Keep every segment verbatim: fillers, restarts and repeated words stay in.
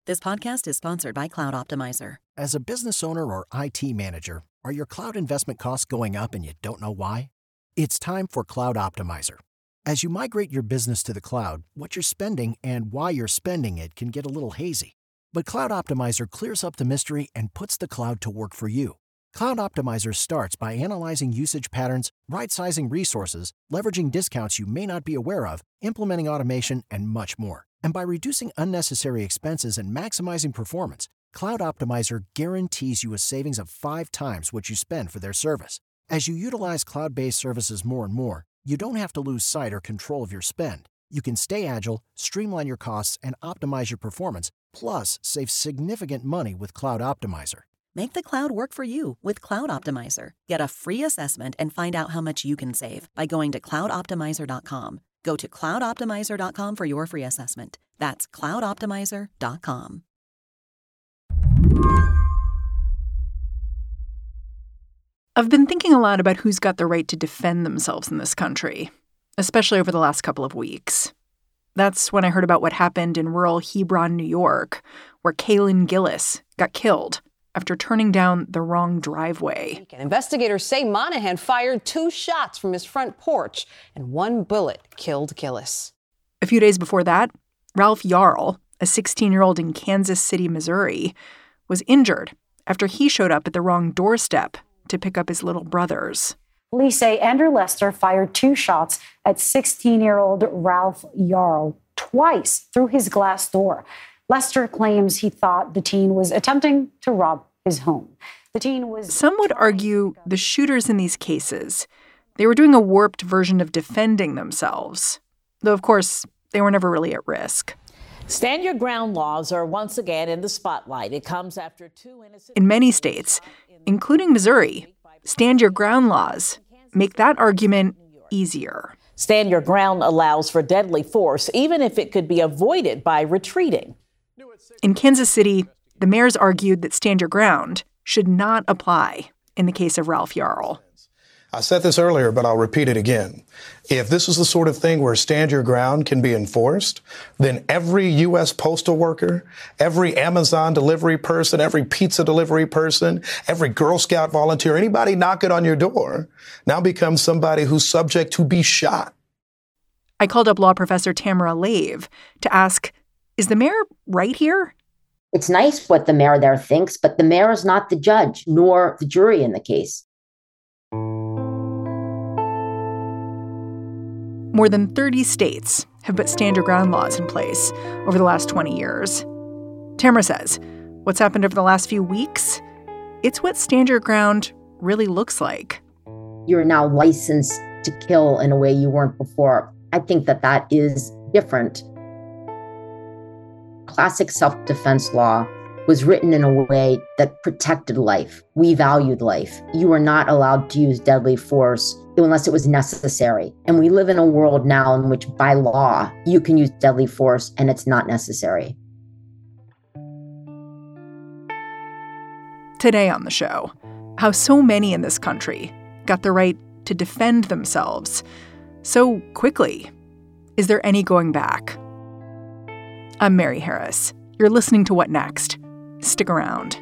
This podcast is sponsored by Cloud Optimizer. As a business owner or I T manager, are your cloud investment costs going up and you don't know why? It's time for Cloud Optimizer. As you migrate your business to the cloud, what you're spending and why you're spending it can get a little hazy. But Cloud Optimizer clears up the mystery and puts the cloud to work for you. Cloud Optimizer starts by analyzing usage patterns, right-sizing resources, leveraging discounts you may not be aware of, implementing automation, and much more. And by reducing unnecessary expenses and maximizing performance, Cloud Optimizer guarantees you a savings of five times what you spend for their service. As you utilize cloud-based services more and more, you don't have to lose sight or control of your spend. You can stay agile, streamline your costs, and optimize your performance, plus save significant money with Cloud Optimizer. Make the cloud work for you with Cloud Optimizer. Get a free assessment and find out how much you can save by going to cloud optimizer dot com. Go to cloud optimizer dot com for your free assessment. That's cloud optimizer dot com. I've been thinking a lot about who's got the right to defend themselves in this country, especially over the last couple of weeks. That's when I heard about what happened in rural Hebron, New York, where Kaylin Gillis got killed after turning down the wrong driveway. Investigators say Monahan fired two shots from his front porch, and one bullet killed Gillis. A few days before that, Ralph Yarl, a sixteen-year-old in Kansas City, Missouri, was injured after he showed up at the wrong doorstep to pick up his little brothers. Police say Andrew Lester fired two shots at sixteen-year-old Ralph Yarl twice through his glass door. Lester claims he thought the teen was attempting to rob his home. The teen was... Some would argue the shooters in these cases, they were doing a warped version of defending themselves. Though, of course, they were never really at risk. Stand your ground laws are once again in the spotlight. It comes after two innocent... In many states, including Missouri, stand your ground laws make that argument easier. Stand your ground allows for deadly force, even if it could be avoided by retreating. In Kansas City, the mayors argued that stand your ground should not apply in the case of Ralph Yarl. I said this earlier, but I'll repeat it again. If this is the sort of thing where stand your ground can be enforced, then every U S postal worker, every Amazon delivery person, every pizza delivery person, every Girl Scout volunteer, anybody knocking on your door now becomes somebody who's subject to be shot. I called up law professor Tamara Lave to ask, is the mayor right here? It's nice what the mayor there thinks, but the mayor is not the judge, nor the jury in the case. More than thirty states have put stand your ground laws in place over the last twenty years. Tamara says, what's happened over the last few weeks? It's what stand your ground really looks like. You're now licensed to kill in a way you weren't before. I think that that is different. Classic self-defense law was written in a way that protected life. We valued life. You were not allowed to use deadly force unless it was necessary. And we live in a world now in which, by law, you can use deadly force and it's not necessary. Today on the show, how so many in this country got the right to defend themselves so quickly. Is there any going back? I'm Mary Harris. You're listening to What Next? Stick around.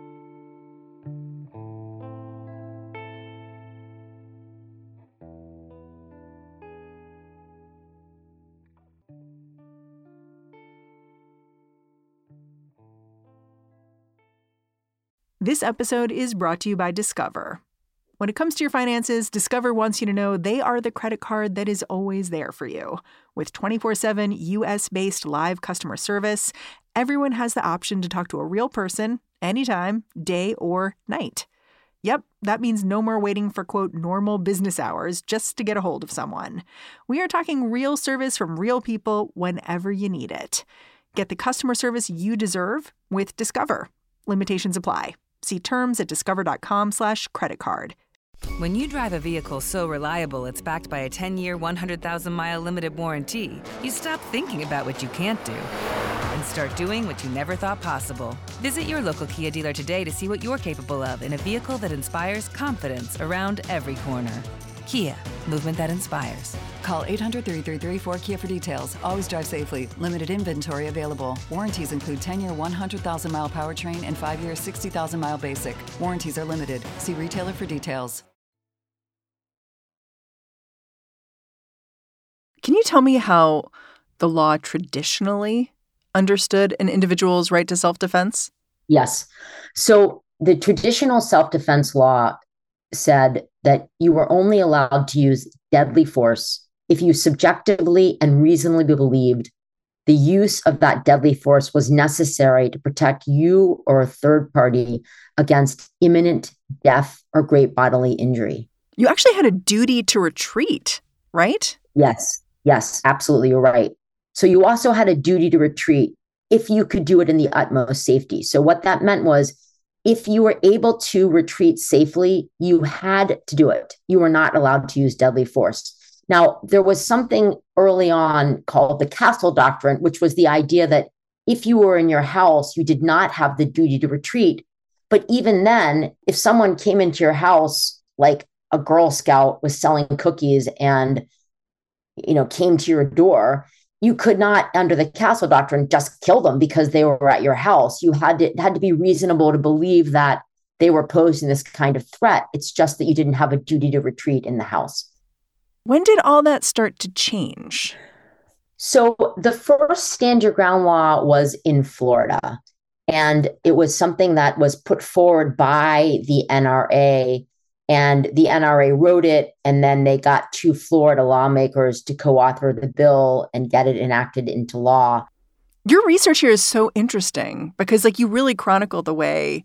This episode is brought to you by Discover. When it comes to your finances, Discover wants you to know they are the credit card that is always there for you. With twenty-four seven U S-based live customer service, everyone has the option to talk to a real person anytime, day or night. Yep, that means no more waiting for, quote, normal business hours just to get a hold of someone. We are talking real service from real people whenever you need it. Get the customer service you deserve with Discover. Limitations apply. See terms at discover.com slash credit card. When you drive a vehicle so reliable it's backed by a ten-year, one hundred thousand mile limited warranty, you stop thinking about what you can't do and start doing what you never thought possible. Visit your local Kia dealer today to see what you're capable of in a vehicle that inspires confidence around every corner. Kia, movement that inspires. Call eight hundred, three three three, four K I A for details. Always drive safely. Limited inventory available. Warranties include ten-year, one hundred thousand mile powertrain and five-year, sixty thousand mile basic. Warranties are limited. See retailer for details. Can you tell me how the law traditionally understood an individual's right to self-defense? Yes. So the traditional self-defense law said that you were only allowed to use deadly force if you subjectively and reasonably believed the use of that deadly force was necessary to protect you or a third party against imminent death or great bodily injury. You actually had a duty to retreat, right? Yes. Yes, absolutely. You're right. So you also had a duty to retreat if you could do it in the utmost safety. So what that meant was if you were able to retreat safely, you had to do it. You were not allowed to use deadly force. Now, there was something early on called the Castle Doctrine, which was the idea that if you were in your house, you did not have the duty to retreat. But even then, if someone came into your house, like a Girl Scout was selling cookies and, you know, came to your door, you could not, under the Castle Doctrine, just kill them because they were at your house. You had to, it had to be reasonable to believe that they were posing this kind of threat. It's just that you didn't have a duty to retreat in the house. When did all that start to change? So the first stand your ground law was in Florida, and it was something that was put forward by the N R A, and the N R A wrote it, and then they got two Florida lawmakers to co-author the bill and get it enacted into law. Your research here is so interesting because, like, you really chronicle the way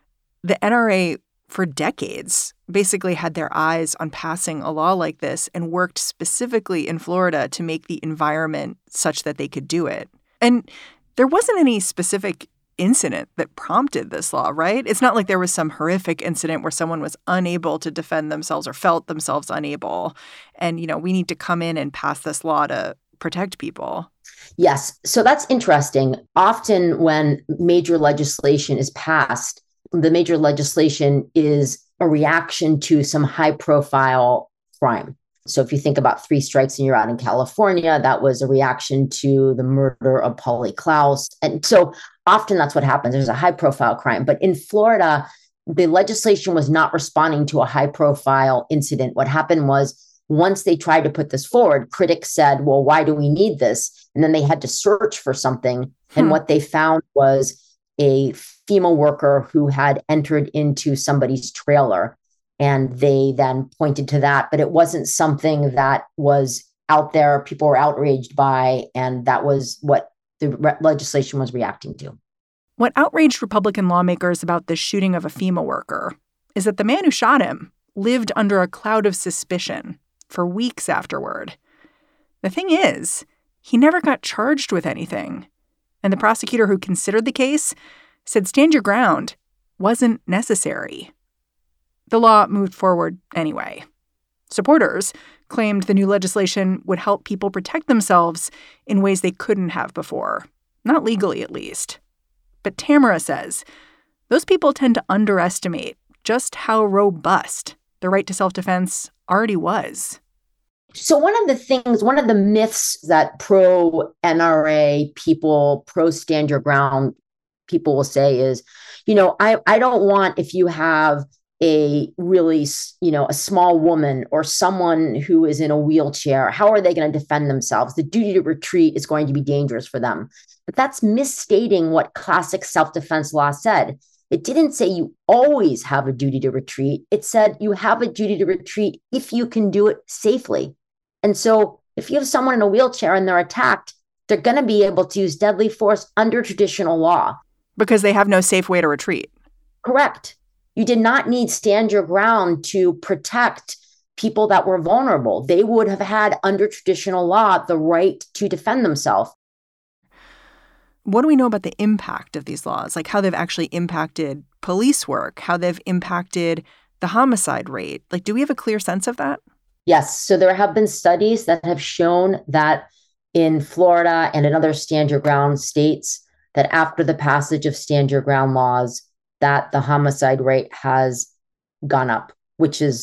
the N R A for decades basically had their eyes on passing a law like this and worked specifically in Florida to make the environment such that they could do it. And there wasn't any specific incident that prompted this law, right? It's not like there was some horrific incident where someone was unable to defend themselves or felt themselves unable. And, you know, we need to come in and pass this law to protect people. Yes. So that's interesting. Often when major legislation is passed, the major legislation is a reaction to some high profile crime. So if you think about Three Strikes and You're Out in California, that was a reaction to the murder of Pauly Klaus. And so often that's what happens. There's a high profile crime. But in Florida, the legislation was not responding to a high profile incident. What happened was once they tried to put this forward, critics said, well, why do we need this? And then they had to search for something. Hmm. And what they found was a FEMA worker who had entered into somebody's trailer. And they then pointed to that, but it wasn't something that was out there, people were outraged by, and that was what the re- legislation was reacting to. What outraged Republican lawmakers about the shooting of a FEMA worker is that the man who shot him lived under a cloud of suspicion for weeks afterward. The thing is, he never got charged with anything. And the prosecutor who considered the case said stand your ground wasn't necessary. The law moved forward anyway. Supporters claimed the new legislation would help people protect themselves in ways they couldn't have before, not legally at least. But Tamara says those people tend to underestimate just how robust the right to self-defense already was. So one of the things, one of the myths that pro-N R A people, pro-stand your ground people will say is, you know, I, I don't want if you have a really, you know, a small woman or someone who is in a wheelchair, how are they going to defend themselves? The duty to retreat is going to be dangerous for them. But that's misstating what classic self-defense law said. It didn't say you always have a duty to retreat. It said you have a duty to retreat if you can do it safely. And so if you have someone in a wheelchair and they're attacked, they're going to be able to use deadly force under traditional law. Because they have no safe way to retreat. Correct. You did not need stand your ground to protect people that were vulnerable. They would have had under traditional law the right to defend themselves. What do we know about the impact of these laws? Like how they've actually impacted police work, how they've impacted the homicide rate? Like, do we have a clear sense of that? Yes. So there have been studies that have shown that in Florida and in other stand your ground states, that after the passage of stand your ground laws, that the homicide rate has gone up, which is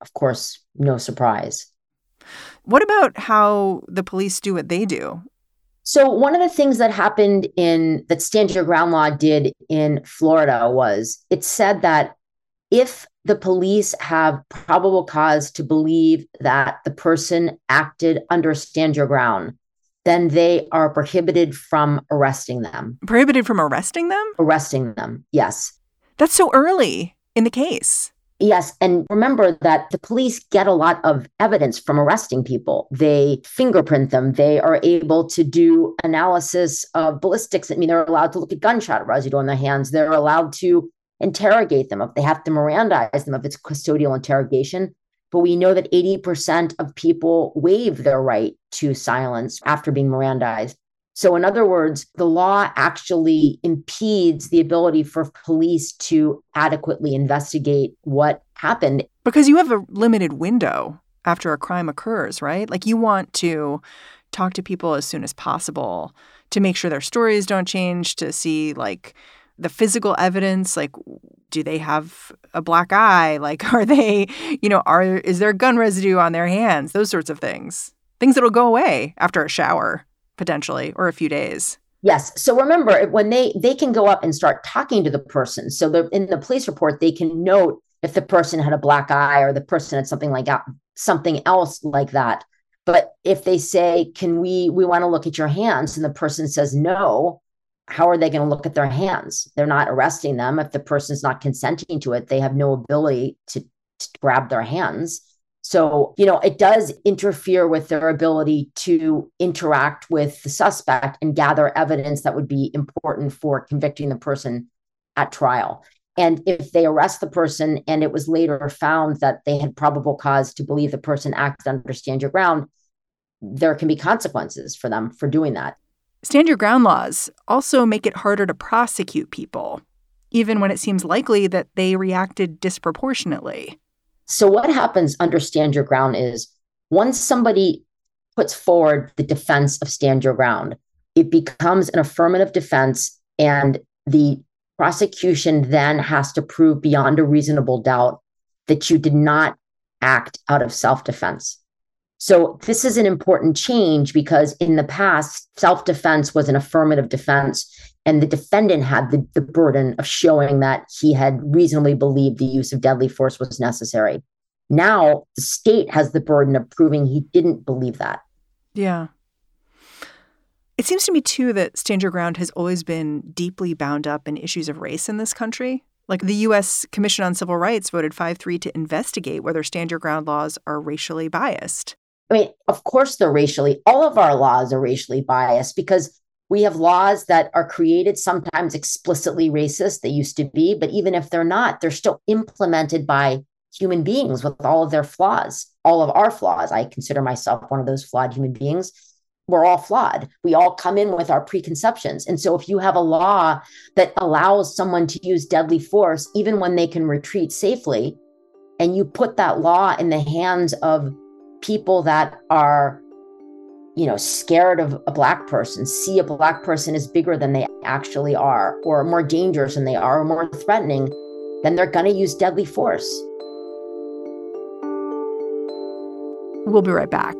of course, no surprise. What about how the police do what they do? So one of the things that happened in that Stand Your Ground law did in Florida was it said that if the police have probable cause to believe that the person acted under Stand Your Ground, then they are prohibited from arresting them. Prohibited from arresting them? Arresting them, yes. That's so early in the case. Yes. And remember that the police get a lot of evidence from arresting people. They fingerprint them. They are able to do analysis of ballistics. I mean, they're allowed to look at gunshot residue on their hands. They're allowed to interrogate them if they have to Mirandize them if it's custodial interrogation. But we know that eighty percent of people waive their right to silence after being Mirandized. So in other words, the law actually impedes the ability for police to adequately investigate what happened. Because you have a limited window after a crime occurs, right? Like you want to talk to people as soon as possible to make sure their stories don't change, to see like the physical evidence, like do they have a black eye? Like are they, you know, are is there gun residue on their hands? Those sorts of things. Things that'll go away after a shower. Potentially, or a few days. Yes. So remember, when they they can go up and start talking to the person. So the, in the police report, they can note if the person had a black eye or the person had something like that, something else like that. But if they say, "Can we we want to look at your hands?" and the person says no, how are they going to look at their hands? They're not arresting them. If the person's not consenting to it, they have no ability to, to grab their hands. So, you know, it does interfere with their ability to interact with the suspect and gather evidence that would be important for convicting the person at trial. And if they arrest the person and it was later found that they had probable cause to believe the person acted under Stand Your Ground, there can be consequences for them for doing that. Stand Your Ground laws also make it harder to prosecute people, even when it seems likely that they reacted disproportionately. So what happens under Stand Your Ground is once somebody puts forward the defense of Stand Your Ground, it becomes an affirmative defense, and the prosecution then has to prove beyond a reasonable doubt that you did not act out of self-defense. So this is an important change because in the past, self-defense was an affirmative defense, and the defendant had the, the burden of showing that he had reasonably believed the use of deadly force was necessary. Now, the state has the burden of proving he didn't believe that. Yeah. It seems to me, too, that Stand Your Ground has always been deeply bound up in issues of race in this country. Like the U S Commission on Civil Rights voted five three to investigate whether Stand Your Ground laws are racially biased. I mean, of course they're racially. All of our laws are racially biased because we have laws that are created sometimes explicitly racist. They used to be, but even if they're not, they're still implemented by human beings with all of their flaws, all of our flaws. I consider myself one of those flawed human beings. We're all flawed. We all come in with our preconceptions. And so if you have a law that allows someone to use deadly force, even when they can retreat safely, and you put that law in the hands of people that are, you know, scared of a Black person, see a Black person as bigger than they actually are, or more dangerous than they are, or more threatening, then they're going to use deadly force. We'll be right back.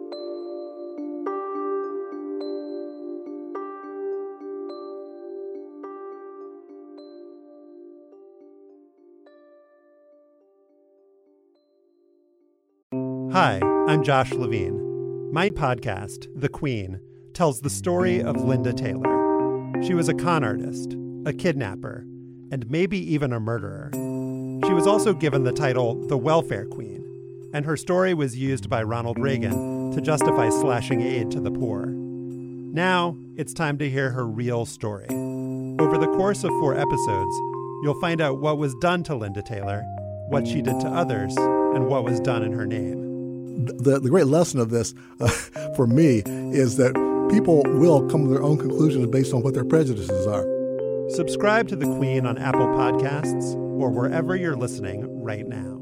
Hi, I'm Josh Levine. My podcast, The Queen, tells the story of Linda Taylor. She was a con artist, a kidnapper, and maybe even a murderer. She was also given the title the Welfare Queen, and her story was used by Ronald Reagan to justify slashing aid to the poor. Now, it's time to hear her real story. Over the course of four episodes, you'll find out what was done to Linda Taylor, what she did to others, and what was done in her name. The, the great lesson of this uh, for me is that people will come to their own conclusions based on what their prejudices are. Subscribe to The Queen on Apple Podcasts or wherever you're listening right now.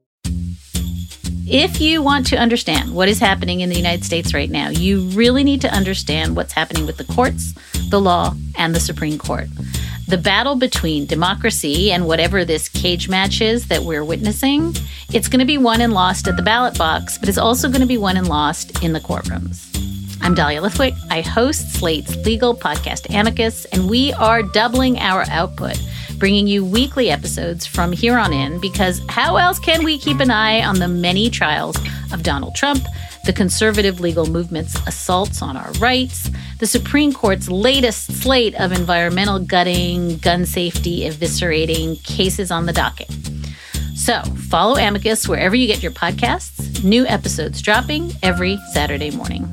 If you want to understand what is happening in the United States right now, you really need to understand what's happening with the courts, the law, and the Supreme Court. The battle between democracy and whatever this cage match is that we're witnessing, it's going to be won and lost at the ballot box, but it's also going to be won and lost in the courtrooms. I'm Dahlia Lithwick. I host Slate's legal podcast Amicus, and we are doubling our output, bringing you weekly episodes from here on in, because how else can we keep an eye on the many trials of Donald Trump, the conservative legal movement's assaults on our rights, the Supreme Court's latest slate of environmental gutting, gun safety eviscerating cases on the docket. So follow Amicus wherever you get your podcasts. New episodes dropping every Saturday morning.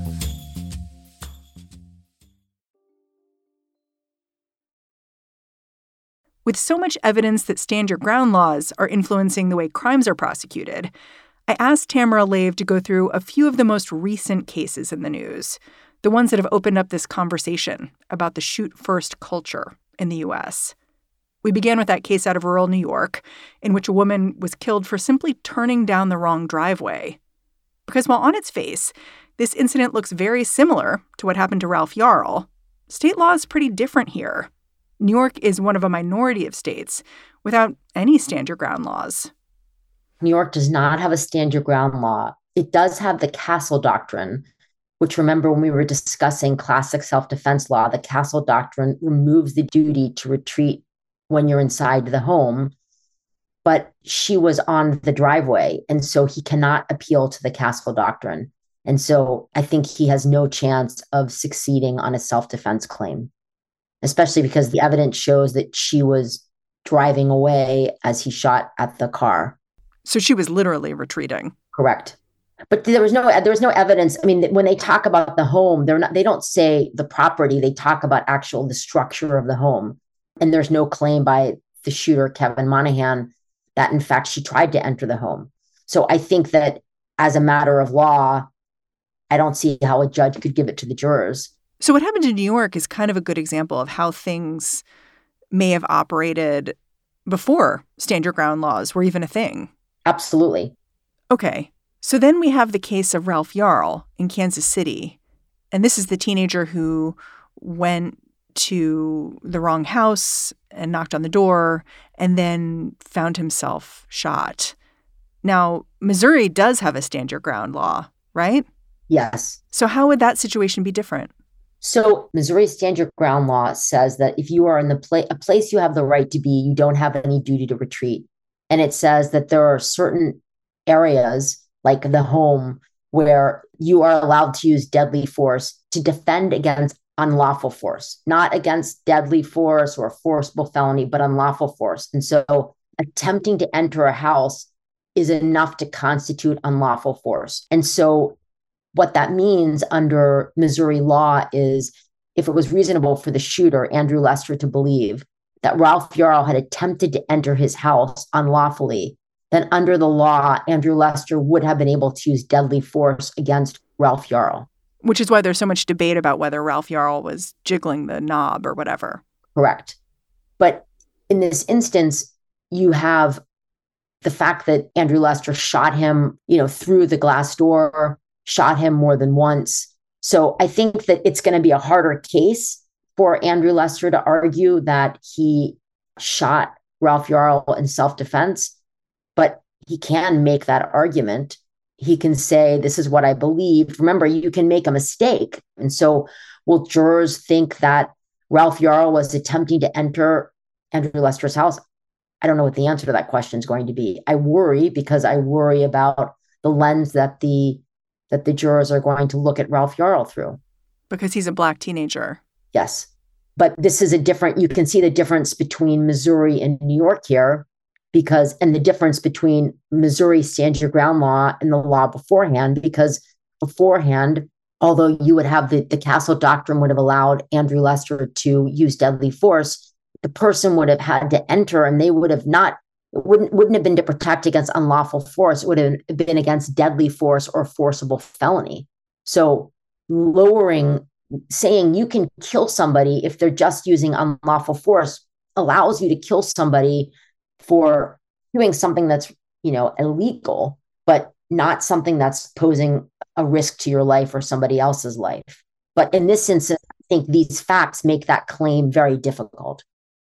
With so much evidence that stand your ground laws are influencing the way crimes are prosecuted, I asked Tamara Lave to go through a few of the most recent cases in the news, the ones that have opened up this conversation about the shoot-first culture in the U S. We began with that case out of rural New York, in which a woman was killed for simply turning down the wrong driveway. Because while on its face, this incident looks very similar to what happened to Ralph Yarl, state law is pretty different here. New York is one of a minority of states without any stand-your-ground laws. New York does not have a stand-your-ground law. It does have the Castle Doctrine, which, remember when we were discussing classic self-defense law, the Castle Doctrine removes the duty to retreat when you're inside the home. But she was on the driveway, and so he cannot appeal to the Castle Doctrine. And so I think he has no chance of succeeding on a self-defense claim, especially because the evidence shows that she was driving away as he shot at the car. So she was literally retreating. Correct. But there was no there was no evidence. I mean, when they talk about the home, they're not they don't say the property. They talk about actual the structure of the home. And there's no claim by the shooter, Kevin Monahan, that in fact she tried to enter the home. So I think that as a matter of law, I don't see how a judge could give it to the jurors. So what happened in New York is kind of a good example of how things may have operated before stand your ground laws were even a thing. Absolutely. Okay. So then we have the case of Ralph Yarl in Kansas City. And this is the teenager who went to the wrong house and knocked on the door and then found himself shot. Now, Missouri does have a stand your ground law, right? Yes. So how would that situation be different? So Missouri's stand your ground law says that if you are in the pla- a place you have the right to be, you don't have any duty to retreat. And it says that there are certain areas like the home where you are allowed to use deadly force to defend against unlawful force, not against deadly force or forcible felony, but unlawful force. And so attempting to enter a house is enough to constitute unlawful force. And so what that means under Missouri law is if it was reasonable for the shooter, Andrew Lester, to believe that Ralph Yarl had attempted to enter his house unlawfully, then under the law, Andrew Lester would have been able to use deadly force against Ralph Yarl. Which is why there's so much debate about whether Ralph Yarl was jiggling the knob or whatever. Correct. But in this instance, you have the fact that Andrew Lester shot him, you know, through the glass door, shot him more than once. So I think that it's going to be a harder case for Andrew Lester to argue that he shot Ralph Yarl in self-defense, but he can make that argument. He can say, this is what I believe. Remember, you can make a mistake. And so will jurors think that Ralph Yarl was attempting to enter Andrew Lester's house? I don't know what the answer to that question is going to be. I worry because I worry about the lens that the that the jurors are going to look at Ralph Yarl through. Because he's a Black teenager. Yes. But this is a different, you can see the difference between Missouri and New York here, because, and the difference between Missouri's stand your ground law and the law beforehand, because beforehand, although you would have the, the Castle Doctrine would have allowed Andrew Lester to use deadly force, the person would have had to enter and they would have not, it wouldn't, wouldn't have been to protect against unlawful force. It would have been against deadly force or forcible felony. So lowering, saying you can kill somebody if they're just using unlawful force allows you to kill somebody for doing something that's, you know, illegal, but not something that's posing a risk to your life or somebody else's life. But in this instance, I think these facts make that claim very difficult.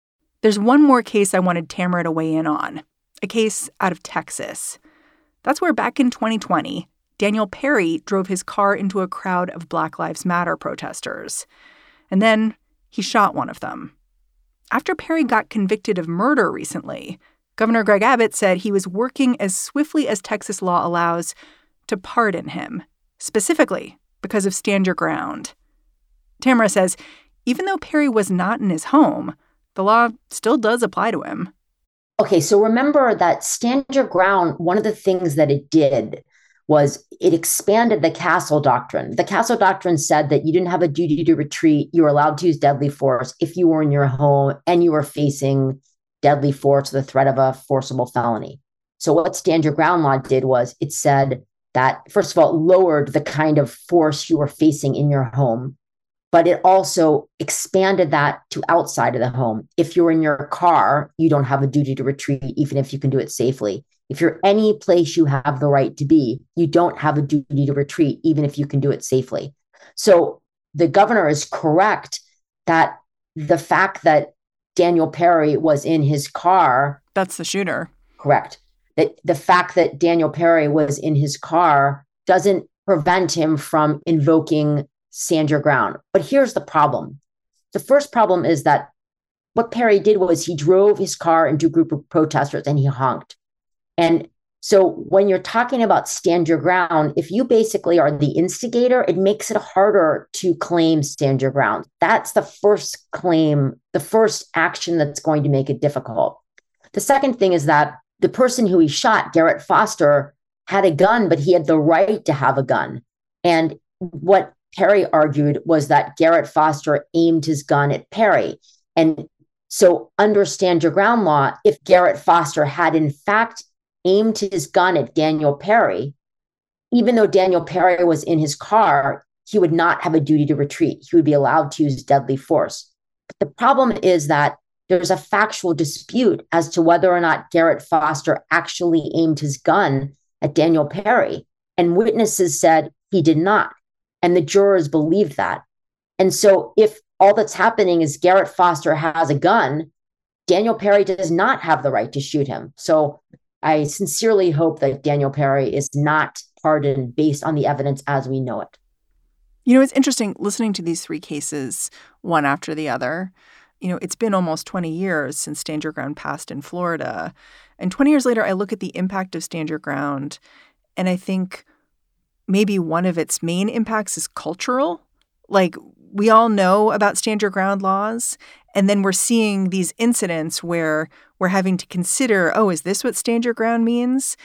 There's one more case I wanted Tamara to weigh in on, a case out of Texas. That's where back in twenty twenty, Daniel Perry drove his car into a crowd of Black Lives Matter protesters. And then he shot one of them. After Perry got convicted of murder recently, Governor Greg Abbott said he was working as swiftly as Texas law allows to pardon him, specifically because of Stand Your Ground. Tamara says even though Perry was not in his home, the law still does apply to him. Okay, so remember that Stand Your Ground, one of the things that it did was it expanded the Castle Doctrine. The Castle Doctrine said that you didn't have a duty to retreat. You were allowed to use deadly force if you were in your home and you were facing deadly force or the threat of a forcible felony. So what Stand Your Ground law did was it said that, first of all, it lowered the kind of force you were facing in your home, but it also expanded that to outside of the home. If you're in your car, you don't have a duty to retreat, even if you can do it safely. If you're any place you have the right to be, you don't have a duty to retreat, even if you can do it safely. So the governor is correct that the fact that Daniel Perry was in his car. That's the shooter. Correct. That the fact that Daniel Perry was in his car doesn't prevent him from invoking Stand Your Ground. But here's the problem. The first problem is that what Perry did was he drove his car into a group of protesters and he honked. And so when you're talking about Stand Your Ground, if you basically are the instigator, it makes it harder to claim Stand Your Ground. That's the first claim, the first action that's going to make it difficult. The second thing is that the person who he shot, Garrett Foster, had a gun, but he had the right to have a gun. And what Perry argued was that Garrett Foster aimed his gun at Perry. And so under Stand Your Ground law, if Garrett Foster had in fact aimed his gun at Daniel Perry, even though Daniel Perry was in his car, he would not have a duty to retreat. He would be allowed to use deadly force. But the problem is that there's a factual dispute as to whether or not Garrett Foster actually aimed his gun at Daniel Perry. And witnesses said he did not. And the jurors believed that. And so if all that's happening is Garrett Foster has a gun, Daniel Perry does not have the right to shoot him. So I sincerely hope that Daniel Perry is not pardoned based on the evidence as we know it. You know, it's interesting listening to these three cases, one after the other. You know, it's been almost twenty years since Stand Your Ground passed in Florida. And twenty years later, I look at the impact of Stand Your Ground, and I think maybe one of its main impacts is cultural. Like, we all know about Stand Your Ground laws, and then we're seeing these incidents where we're having to consider, oh, is this what Stand Your Ground means?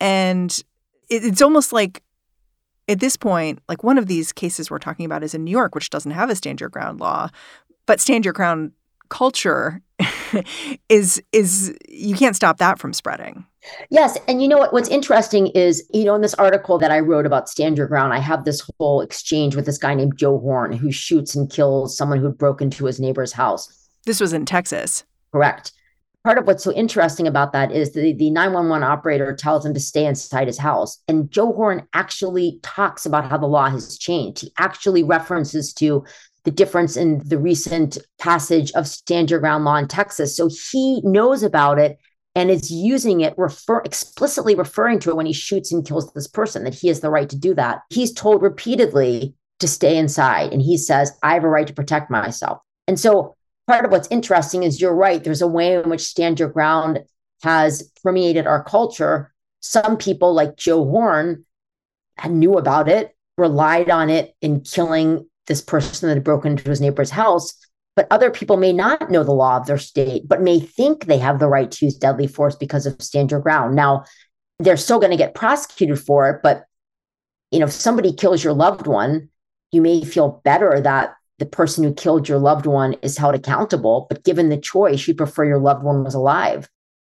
And it's almost like at this point, like one of these cases we're talking about is in New York, which doesn't have a Stand Your Ground law, but Stand Your Ground culture is, is you can't stop that from spreading. Yes. And you know what? What's interesting is, you know, in this article that I wrote about Stand Your Ground, I have this whole exchange with this guy named Joe Horn, who shoots and kills someone who broke into his neighbor's house. This was in Texas. Correct. Part of what's so interesting about that is the, the nine one one operator tells him to stay inside his house. And Joe Horn actually talks about how the law has changed. He actually references to the difference in the recent passage of Stand Your Ground law in Texas. So he knows about it and is using it, refer, explicitly referring to it when he shoots and kills this person, that he has the right to do that. He's told repeatedly to stay inside. And he says, I have a right to protect myself. And so part of what's interesting is you're right. There's a way in which Stand Your Ground has permeated our culture. Some people like Joe Horn knew about it, relied on it in killing this person that had broken into his neighbor's house. But other people may not know the law of their state, but may think they have the right to use deadly force because of Stand Your Ground. Now, they're still going to get prosecuted for it. But, you know, if somebody kills your loved one, you may feel better that the person who killed your loved one is held accountable. But given the choice, you prefer your loved one was alive.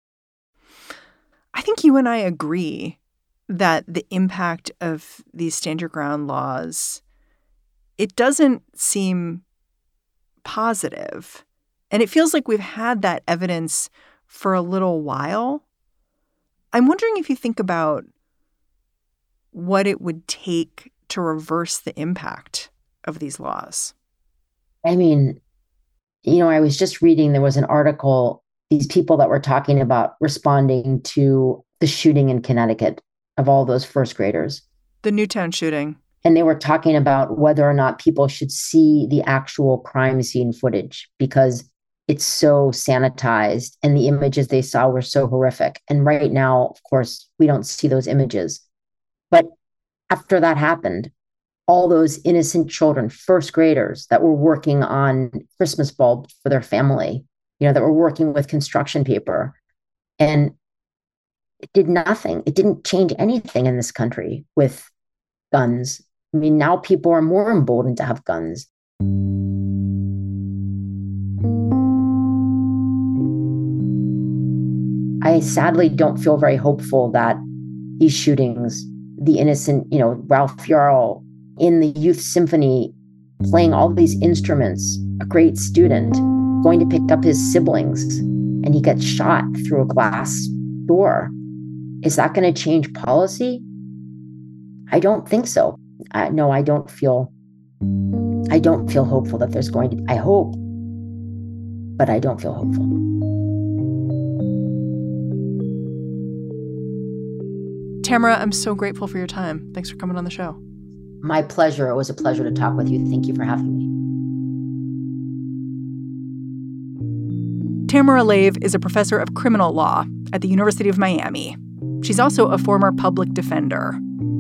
I think you and I agree that the impact of these Stand Your Ground laws, it doesn't seem positive. And it feels like we've had that evidence for a little while. I'm wondering if you think about what it would take to reverse the impact of these laws. I mean, You know, I was just reading, there was an article, these people that were talking about responding to the shooting in Connecticut of all those first graders. The Newtown shooting. And they were talking about whether or not people should see the actual crime scene footage because it's so sanitized and the images they saw were so horrific. And right now, of course, we don't see those images. But after that happened, all those innocent children, first graders that were working on Christmas bulbs for their family, you know, that were working with construction paper, and it did nothing. It didn't change anything in this country with guns. I mean, now people are more emboldened to have guns. I sadly don't feel very hopeful that these shootings, the innocent, you know, Ralph Yarl in the youth symphony playing all these instruments, a great student going to pick up his siblings and he gets shot through a glass door. Is that going to change policy? I don't think so. Uh, no, I don't feel, I don't feel hopeful that there's going to, I hope, but I don't feel hopeful. Tamara, I'm so grateful for your time. Thanks for coming on the show. My pleasure. It was a pleasure to talk with you. Thank you for having me. Tamara Lave is a professor of criminal law at the University of Miami. She's also a former public defender.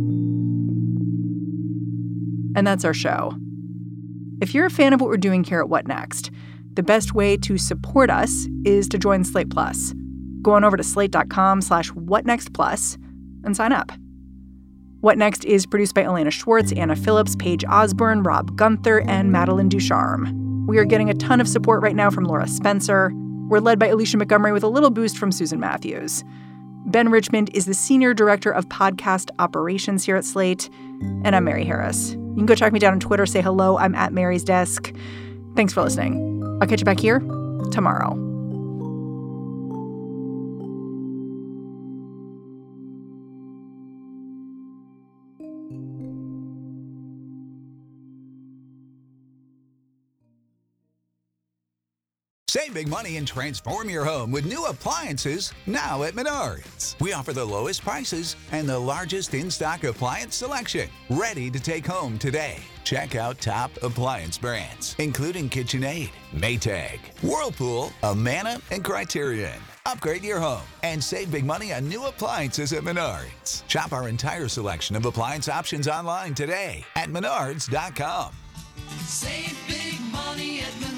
And that's our show. If you're a fan of what we're doing here at What Next, the best way to support us is to join Slate Plus. Go on over to slate.com slash whatnextplus and sign up. What Next is produced by Elena Schwartz, Anna Phillips, Paige Osborne, Rob Gunther, and Madeline Ducharme. We are getting a ton of support right now from Laura Spencer. We're led by Alicia Montgomery with a little boost from Susan Matthews. Ben Richmond is the Senior Director of Podcast Operations here at Slate. And I'm Mary Harris. You can go track me down on Twitter, say hello. I'm at Mary's Desk. Thanks for listening. I'll catch you back here tomorrow. Save big money and transform your home with new appliances now at Menards. We offer the lowest prices and the largest in-stock appliance selection, ready to take home today. Check out top appliance brands, including KitchenAid, Maytag, Whirlpool, Amana, and Criterion. Upgrade your home and save big money on new appliances at Menards. Shop our entire selection of appliance options online today at menards dot com. Save big money at Menards.